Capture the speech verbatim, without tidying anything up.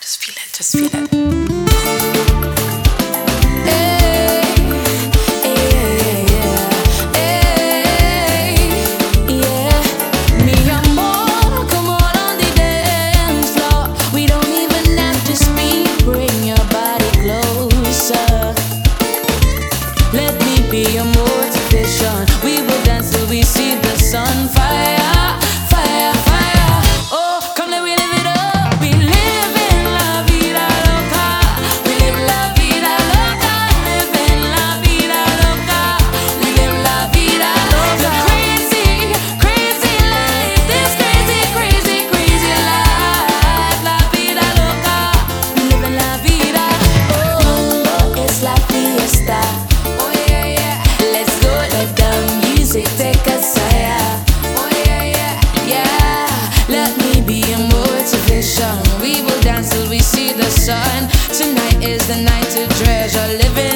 Just feel it, just feel it. Let me be your motivation. We will dance till we see the sun. Fire, fire, fire. Oh, come let me live it up. We live in la vida loca. We live la vida loca. Live in la vida loca. We live la vida loca. The crazy, crazy life. This crazy, crazy, crazy life. La vida loca. We live in la vida. Oh, it's la fiesta. Take us higher. Oh yeah, yeah, yeah. Let me be your motivation. We will dance till we see the sun. Tonight is the night to treasure. Living